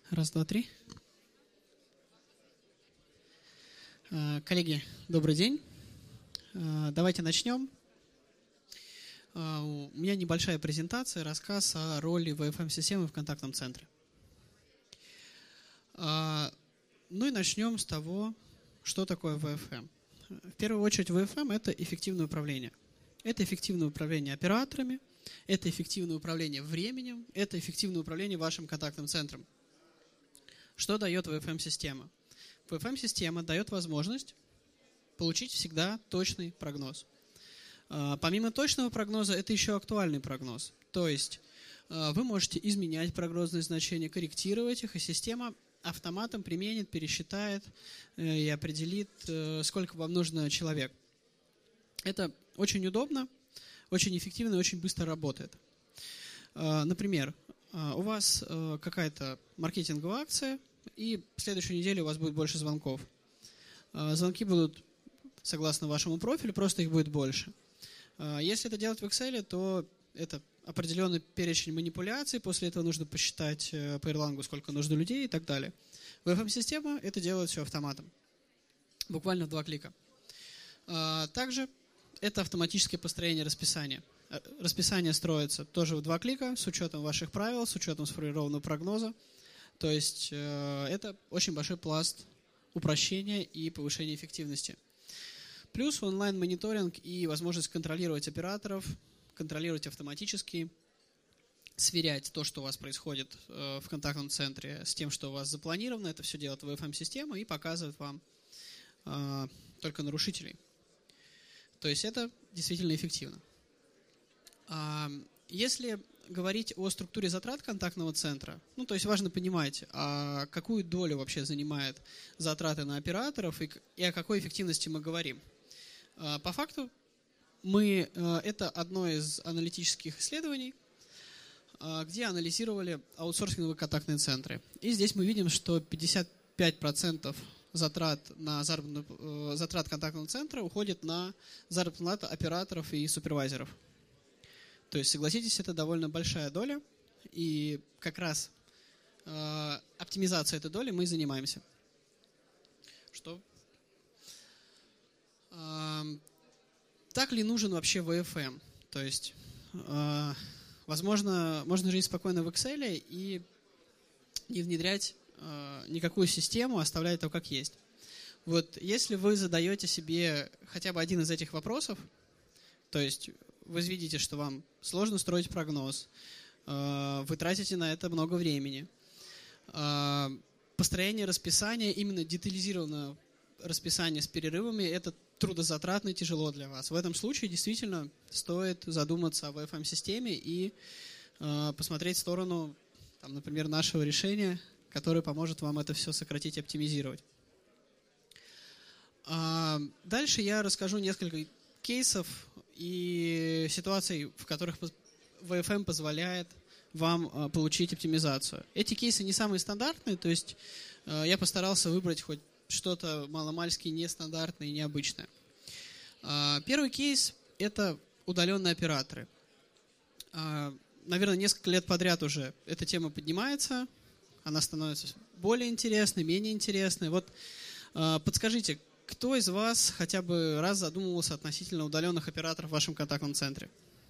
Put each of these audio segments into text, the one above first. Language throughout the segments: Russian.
Раз, два, три. Коллеги, добрый день. Давайте начнем. У меня небольшая презентация, рассказ о роли VFM-системы в контактном центре. Ну и начнем с того, что такое VFM. В первую очередь VFM – это эффективное управление. Это эффективное управление операторами, это эффективное управление временем, это эффективное управление вашим контактным центром. Что дает VFM-система? VFM-система дает возможность получить всегда точный прогноз. Помимо точного прогноза, это еще актуальный прогноз. То есть вы можете изменять прогнозные значения, корректировать их, и система автоматом применит, пересчитает и определит, сколько вам нужно человек. Это очень удобно, очень эффективно и очень быстро работает. Например, у вас какая-то маркетинговая акция, и в следующую неделю у вас будет больше звонков. Звонки будут согласно вашему профилю, просто их будет больше. Если это делать в Excel, то это определенный перечень манипуляций, после этого нужно посчитать по Erlang, сколько нужно людей и так далее. VFM-система это делает все автоматом, буквально в 2 клика. Также это автоматическое построение расписания. Расписание строится тоже в 2 клика, с учетом ваших правил, с учетом сформированного прогноза. То есть это очень большой пласт упрощения и повышения эффективности. Плюс онлайн-мониторинг и возможность контролировать операторов, контролировать автоматически, сверять то, что у вас происходит в контактном центре, с тем, что у вас запланировано. Это все делает VFM-система и показывает вам только нарушителей. То есть это действительно эффективно. Если говорить о структуре затрат контактного центра, то есть важно понимать, какую долю вообще занимает затраты на операторов и о какой эффективности мы говорим. По факту, это одно из аналитических исследований, где анализировали аутсорсинговые контактные центры. И здесь мы видим, что 55% затрат контактного центра уходит на заработную плату операторов и супервайзеров. То есть, согласитесь, это довольно большая доля, и как раз оптимизацией этой доли мы и занимаемся. Так ли нужен вообще VFM? То есть, возможно, можно жить спокойно в Excel и не внедрять никакую систему, оставлять то, как есть. Вот если вы задаете себе хотя бы один из этих вопросов, то есть вы видите, что вам сложно строить прогноз, вы тратите на это много времени. Построение расписания, именно детализированное расписание с перерывами, это трудозатратно и тяжело для вас. В этом случае действительно стоит задуматься о VFM-системе и посмотреть в сторону, например, нашего решения, которое поможет вам это все сократить и оптимизировать. Дальше я расскажу несколько кейсов и ситуаций, в которых VFM позволяет вам получить оптимизацию. Эти кейсы не самые стандартные, то есть я постарался выбрать хоть что-то маломальски нестандартное и необычное. Первый кейс – это удаленные операторы. Наверное, несколько лет подряд уже эта тема поднимается, она становится более интересной, менее интересной. Вот подскажите, кто из вас хотя бы раз задумывался относительно удаленных операторов в вашем контактном центре?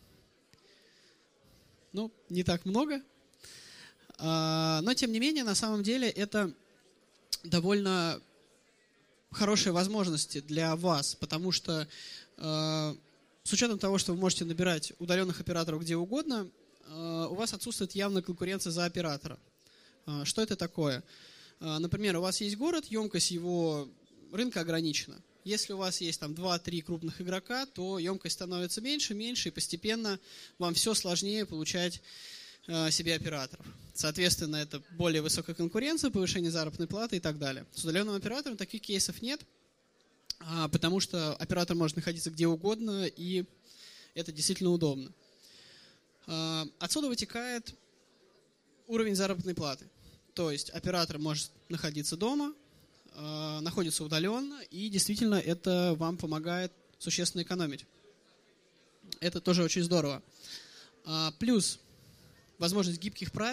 Не так много. Но, тем не менее, на самом деле, это довольно хорошие возможности для вас, потому что с учетом того, что вы можете набирать удаленных операторов где угодно, у вас отсутствует явная конкуренция за оператора. Что это такое? Например, у вас есть город, емкость его рынка ограничена. Если у вас есть 2-3 крупных игрока, то емкость становится меньше, и постепенно вам все сложнее получать себе операторов. Соответственно, это более высокая конкуренция, повышение заработной платы и так далее. С удаленным оператором таких кейсов нет, потому что оператор может находиться где угодно, и это действительно удобно. Отсюда вытекает уровень заработной платы. То есть оператор может находиться дома, находится удаленно, и действительно это вам помогает существенно экономить. Это тоже очень здорово. Плюс возможность гибких правил,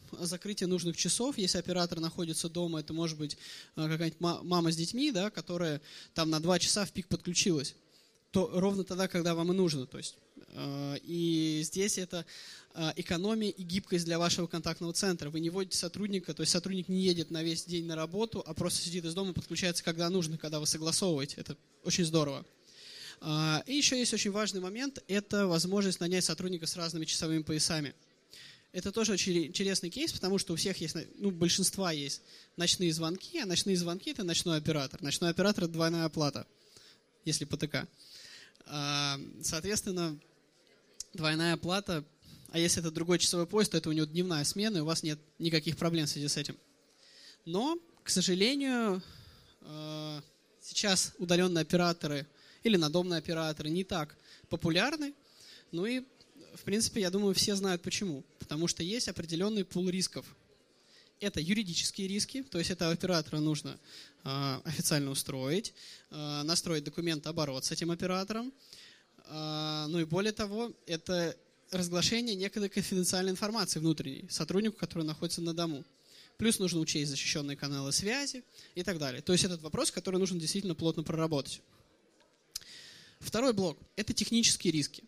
закрытие нужных часов. Если оператор находится дома, это может быть какая-нибудь мама с детьми, да, которая там на 2 часа в пик подключилась, то ровно тогда, когда вам и нужно. То есть, и здесь это экономия и гибкость для вашего контактного центра. Вы не вводите сотрудника, то есть сотрудник не едет на весь день на работу, а просто сидит из дома, подключается, когда нужно, когда вы согласовываете. Это очень здорово. И еще есть очень важный момент – это возможность нанять сотрудника с разными часовыми поясами. Это тоже очень интересный кейс, потому что у всех есть, ну, большинства есть ночные звонки, а ночные звонки – это ночной оператор. Ночной оператор – это двойная оплата, если ПТК. Соответственно, двойная оплата, а если это другой часовой пояс, то это у него дневная смена, и у вас нет никаких проблем в связи с этим. Но, к сожалению, сейчас удаленные операторы или надомные операторы не так популярны. Ну и, в принципе, я думаю, все знают почему. Потому что есть определенный пул рисков. Это юридические риски, то есть этого оператора нужно официально устроить, настроить документооборот с этим оператором. Ну и более того, это разглашение некой конфиденциальной информации внутренней сотруднику, который находится на дому. Плюс нужно учесть защищенные каналы связи и так далее. То есть этот вопрос, который нужно действительно плотно проработать. Второй блок – это технические риски.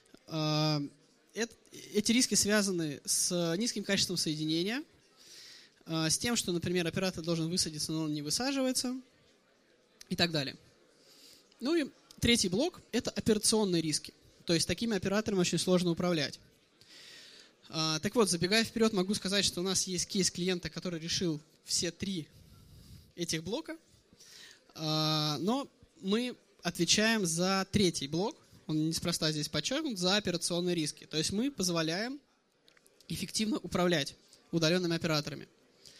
Эти риски связаны с низким качеством соединения, с тем, что, например, оператор должен высадиться, но он не высаживается и так далее. Ну и третий блок – это операционные риски. То есть такими операторами очень сложно управлять. Так вот, забегая вперед, могу сказать, что у нас есть кейс клиента, который решил все 3 этих блока, но мы отвечаем за 3-й блок, он неспроста здесь подчеркнут, за операционные риски. То есть мы позволяем эффективно управлять удаленными операторами.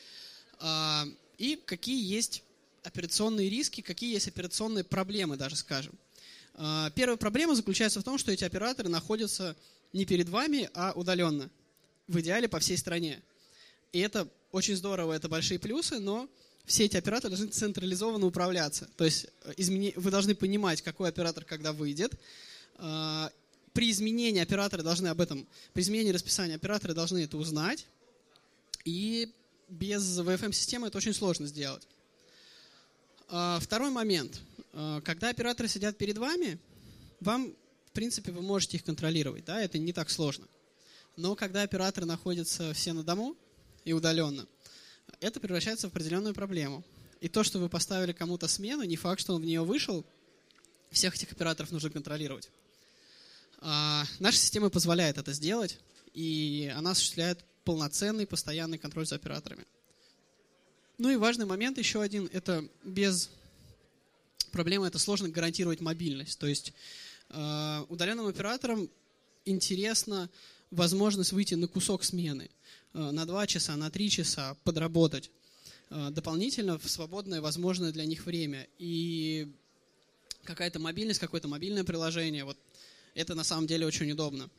И какие есть операционные риски, какие есть операционные проблемы, даже скажем. Первая проблема заключается в том, что эти операторы находятся не перед вами, а удаленно. В идеале по всей стране. И это очень здорово, это большие плюсы, но все эти операторы должны централизованно управляться. То есть вы должны понимать, какой оператор когда выйдет. При изменении операторы должны об этом, при изменении расписания операторы должны это узнать. И без VFM-системы это очень сложно сделать. Второй момент. Когда операторы сидят перед вами, вам, в принципе, вы можете их контролировать. Да? Это не так сложно. Но когда операторы находятся все на дому и удаленно, это превращается в определенную проблему. И то, что вы поставили кому-то смену, не факт, что он в нее вышел, всех этих операторов нужно контролировать. Наша система позволяет это сделать, и она осуществляет полноценный, постоянный контроль за операторами. Ну и важный момент еще один, это без проблемы, это сложно гарантировать мобильность. То есть удаленным операторам интересна возможность выйти на кусок смены, на 2 часа, на 3 часа, подработать дополнительно в свободное, возможное для них время. И какая-то мобильность, какое-то мобильное приложение, вот это на самом деле очень удобно.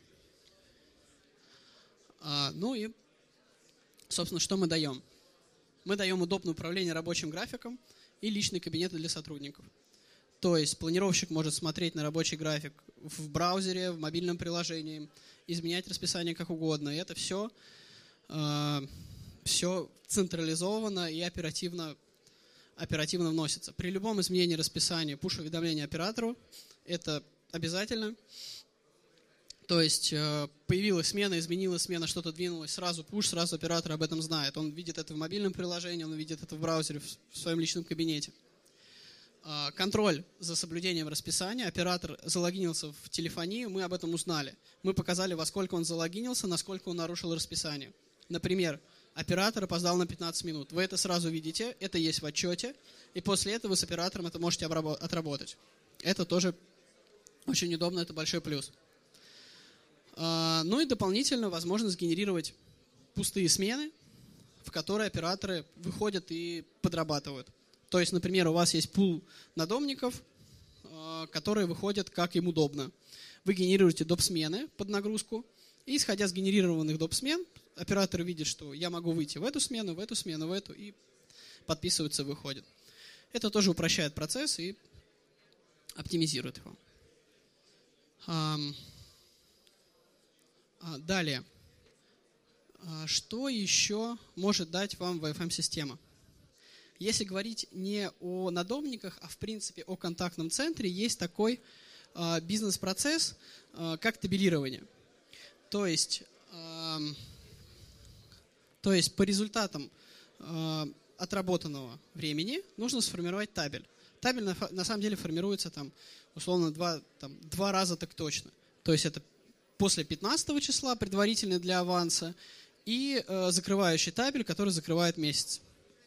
Ну и, собственно, что мы даем? Мы даем удобное управление рабочим графиком и личные кабинеты для сотрудников. То есть планировщик может смотреть на рабочий график в браузере, в мобильном приложении, изменять расписание как угодно. И это все централизовано и оперативно вносится. При любом изменении расписания push-уведомление оператору – это обязательно. То есть появилась смена, изменилась смена, что-то двинулось, сразу push, сразу оператор об этом знает. Он видит это в мобильном приложении, он видит это в браузере, в своем личном кабинете. Контроль за соблюдением расписания. Оператор залогинился в телефонию, мы об этом узнали. Мы показали, во сколько он залогинился, насколько он нарушил расписание. Например, оператор опоздал на 15 минут. Вы это сразу видите, это есть в отчете, и после этого вы с оператором это можете отработать. Это тоже очень удобно, это большой плюс. Ну и дополнительно возможность генерировать пустые смены, в которые операторы выходят и подрабатывают. То есть, например, у вас есть пул надомников, которые выходят как им удобно. Вы генерируете доп-смены под нагрузку, и исходя с генерированных доп-смен, оператор видит, что я могу выйти в эту смену, в эту, и подписывается, выходит. Это тоже упрощает процесс и оптимизирует его. Далее. Что еще может дать вам VFM-система? Если говорить не о надомниках, а в принципе о контактном центре, есть такой бизнес-процесс, как табелирование. То есть по результатам отработанного времени нужно сформировать табель. Табель на самом деле формируется условно два раза так точно. То есть это после 15 числа, предварительный для аванса, и закрывающий табель, который закрывает месяц.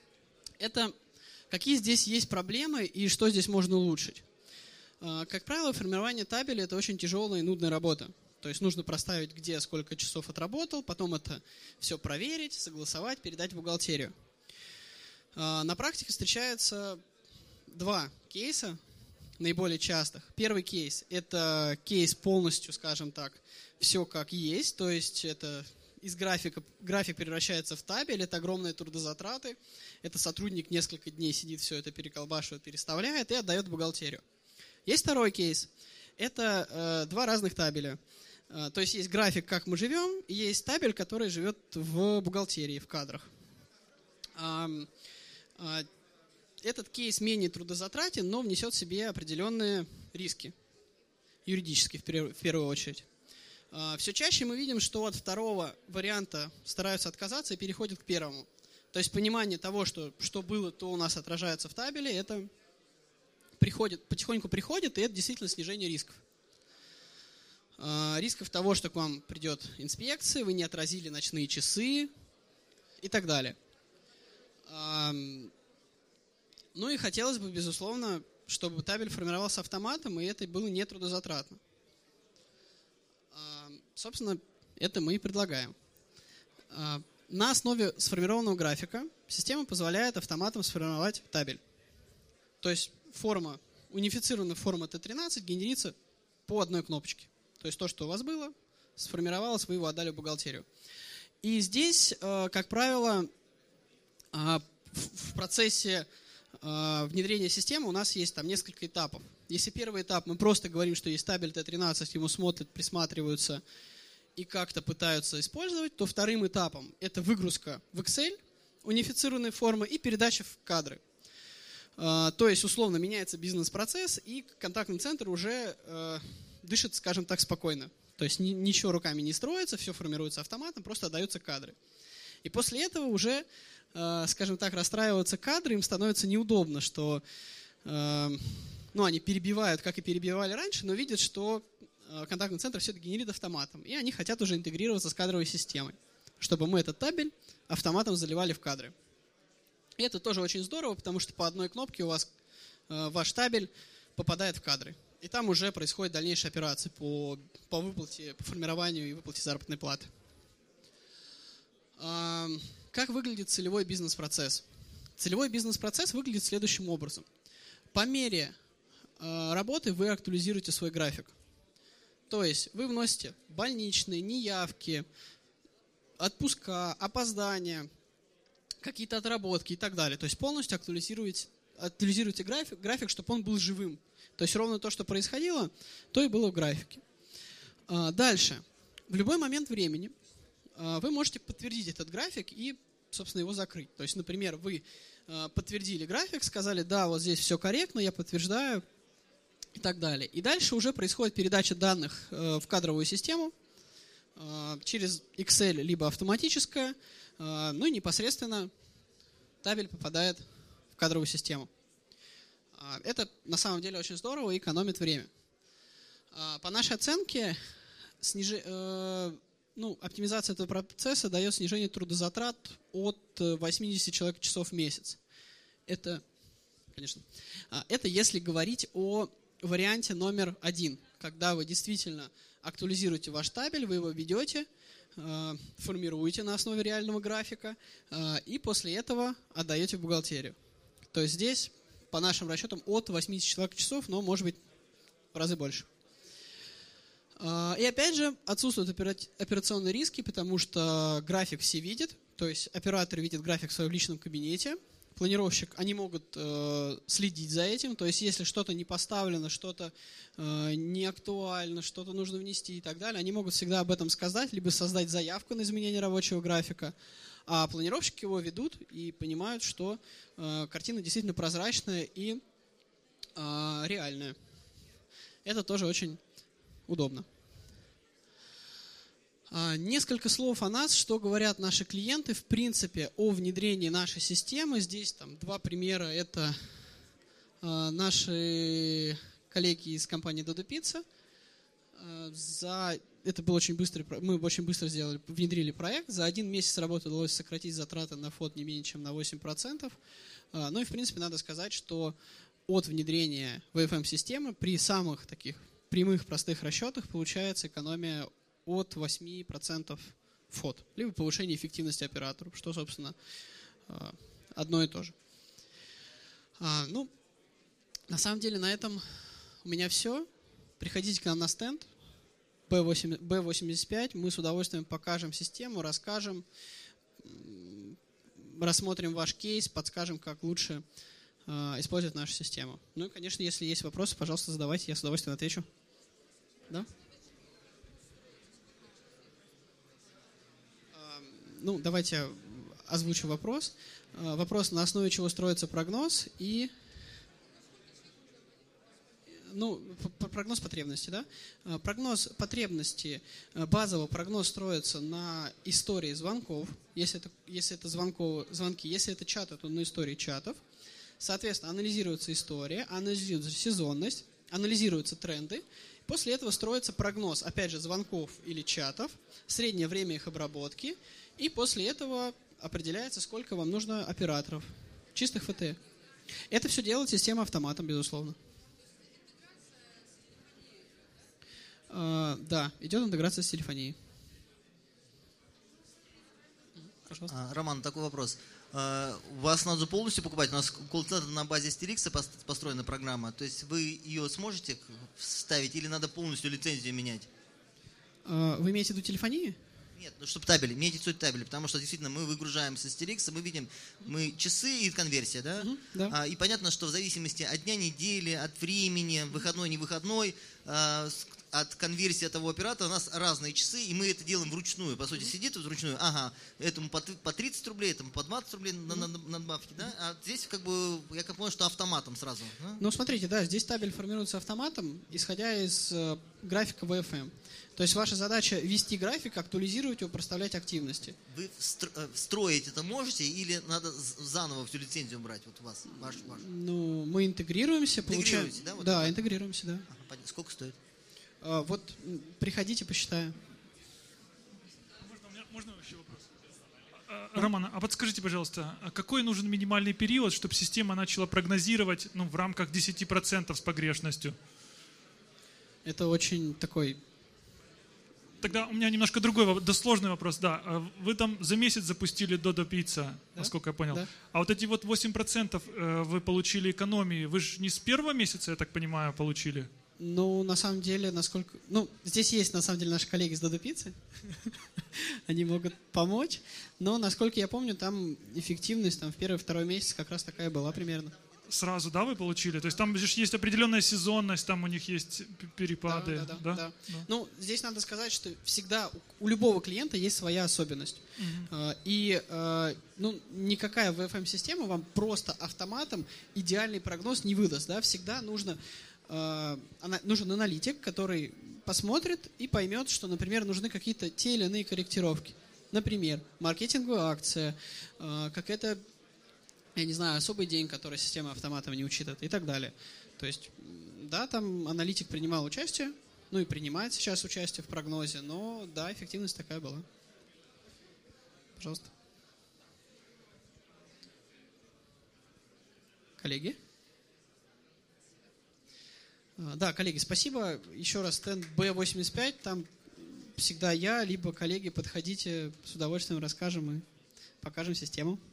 Какие здесь есть проблемы и что здесь можно улучшить? Как правило, формирование табеля – это очень тяжелая и нудная работа. То есть нужно проставить, где сколько часов отработал, потом это все проверить, согласовать, передать в бухгалтерию. На практике встречаются два кейса наиболее частых. Первый кейс – это кейс полностью, скажем так, все как есть, то есть это из график превращается в табель, это огромные трудозатраты, это сотрудник несколько дней сидит, все это переколбашивает, переставляет и отдает в бухгалтерию. Есть второй кейс – это два разных табеля. То есть график, как мы живем, и есть табель, который живет в бухгалтерии, в кадрах. Этот кейс менее трудозатратен, но внесет в себе определенные риски, юридические в первую очередь. Все чаще мы видим, что от второго варианта стараются отказаться и переходят к первому. То есть понимание того, что было, то у нас отражается в табеле, это потихоньку приходит, и это действительно снижение рисков. Рисков того, что к вам придет инспекция, вы не отразили ночные часы и так далее. Ну и хотелось бы, безусловно, чтобы табель формировался автоматом, и это было не трудозатратно. Собственно, это мы и предлагаем. На основе сформированного графика система позволяет автоматом сформировать табель. То есть унифицированная форма Т13 генерится по одной кнопочке. То есть то, что у вас было, сформировалось, вы его отдали в бухгалтерию. И здесь, как правило, в процессе внедрения системы у нас есть несколько этапов. Если первый этап, мы просто говорим, что есть табель Т13, ему смотрят, присматриваются и как-то пытаются использовать, то вторым этапом это выгрузка в Excel унифицированной формы и передача в кадры. То есть, условно, меняется бизнес-процесс, и контактный центр уже дышит, скажем так, спокойно. То есть ничего руками не строится, все формируется автоматом, просто отдаются кадры. И после этого уже, скажем так, расстраиваются кадры, им становится неудобно, что они перебивают, как и перебивали раньше, но видят, что контактный центр все это генерит автоматом. И они хотят уже интегрироваться с кадровой системой, чтобы мы этот табель автоматом заливали в кадры. И это тоже очень здорово, потому что по одной кнопке у вас ваш табель попадает в кадры. И там уже происходят дальнейшие операции по выплате, по формированию и выплате заработной платы. Как выглядит целевой бизнес-процесс? Целевой бизнес-процесс выглядит следующим образом. По мере работы вы актуализируете свой график. То есть вы вносите больничные, неявки, отпуска, опоздания, какие-то отработки и так далее. То есть полностью актуализируете график, чтобы он был живым. То есть ровно то, что происходило, то и было в графике. Дальше. В любой момент времени вы можете подтвердить этот график и, собственно, его закрыть. То есть, например, вы подтвердили график, сказали, да, вот здесь все корректно, я подтверждаю и так далее. И дальше уже происходит передача данных в кадровую систему через Excel, либо автоматическая, ну и непосредственно табель попадает в кадровую систему. Это на самом деле очень здорово и экономит время. По нашей оценке, оптимизация этого процесса дает снижение трудозатрат от 80 человек-часов в месяц. Это, конечно, это если говорить о варианте номер 1, когда вы действительно актуализируете ваш табель, вы его ведете, формируете на основе реального графика и после этого отдаете в бухгалтерию. То есть здесь, по нашим расчетам, от 80 человек-часов, но может быть в разы больше. И опять же, отсутствуют операционные риски, потому что график все видят, то есть оператор видит график в своем личном кабинете, планировщик, они могут следить за этим. То есть если что-то не поставлено, что-то не актуально, что-то нужно внести и так далее, они могут всегда об этом сказать, либо создать заявку на изменение рабочего графика. А планировщики его ведут и понимают, что картина действительно прозрачная и реальная. Это тоже очень удобно. Несколько слов о нас, что говорят наши клиенты, в принципе, о внедрении нашей системы. Здесь два примера. Это наши коллеги из компании Dodo Pizza. Это был очень быстрый, мы очень быстро внедрили проект. За 1 месяц работы удалось сократить затраты на фот не менее чем на 8%. Ну и, в принципе, надо сказать, что от внедрения VFM-системы при самых таких прямых, простых расчетах получается экономия от 8% фот, либо повышение эффективности операторов, что, собственно, одно и то же. Ну, на самом деле, на этом у меня все. Приходите к нам на стенд B85, мы с удовольствием покажем систему, расскажем, рассмотрим ваш кейс, подскажем, как лучше использовать нашу систему. Ну и, конечно, если есть вопросы, пожалуйста, задавайте, я с удовольствием отвечу. Да? Ну, давайте озвучу вопрос. Вопрос, на основе чего строится прогноз и... Ну, прогноз потребности, да? Прогноз потребности, базово прогноз строится на истории звонков. Если это звонки, если это чаты, то на истории чатов. Соответственно, анализируется история, анализируется сезонность, анализируются тренды. После этого строится прогноз, опять же, звонков или чатов, среднее время их обработки. И после этого определяется, сколько вам нужно операторов, чистых ФТ. Это все делает система автоматом, безусловно. Да, идет интеграция с телефонией. Роман, такой вопрос. У вас надо полностью покупать? У нас колл-центр на базе Стерикса построена программа. То есть вы ее сможете вставить или надо полностью лицензию менять? Вы имеете в виду телефонию? Нет, ну чтобы табели, имейте в виду табели, потому что действительно мы выгружаем с Стерикса, мы видим часы и конверсия, да? Да. И понятно, что в зависимости от дня недели, от времени, выходной, не выходной, от конверсии того оператора у нас разные часы, и мы это делаем вручную. По сути, сидит вручную, этому по 30 рублей, этому по 20 рублей надбавки, да? А здесь я как понял, что автоматом сразу. Да? Ну, смотрите, да, здесь табель формируется автоматом, исходя из графика VFM. То есть ваша задача вести график, актуализировать его, проставлять активности. Вы строить это можете или надо заново всю лицензию брать? Вот у вас, ваш? Ну, мы интегрируемся, получаем... Интегрируете, да? Вот да, интегрируемся, да. Сколько стоит? Вот приходите, посчитаю. Можно еще вопрос? Роман, а подскажите, пожалуйста, какой нужен минимальный период, чтобы система начала прогнозировать в рамках 10% с погрешностью? Это очень такой... Тогда у меня немножко другой, сложный вопрос. Да, вы там за месяц запустили Dodo Pizza, да? Насколько я понял. Да. А вот эти 8% вы получили экономии, вы же не с первого месяца, я так понимаю, получили? Ну, на самом деле, насколько... Ну, здесь есть, на самом деле, наши коллеги из Dodo Pizza. Они могут помочь. Но, насколько я помню, там эффективность в первый-второй месяц как раз такая была примерно. Сразу, да, вы получили? То есть там же есть определенная сезонность, там у них есть перепады. Да. Ну, здесь надо сказать, что всегда у любого клиента есть своя особенность. И никакая VFM-система вам просто автоматом идеальный прогноз не выдаст. Да? Всегда нужен аналитик, который посмотрит и поймет, что, например, нужны какие-то те или иные корректировки. Например, маркетинговая акция, какая-то, я не знаю, особый день, который система автоматом не учитывает и так далее. То есть, да, там аналитик принимал участие, и принимает сейчас участие в прогнозе, но, да, эффективность такая была. Пожалуйста. Коллеги? Да, коллеги, спасибо. Еще раз, стенд B85, там всегда я, либо коллеги, подходите, с удовольствием расскажем и покажем систему.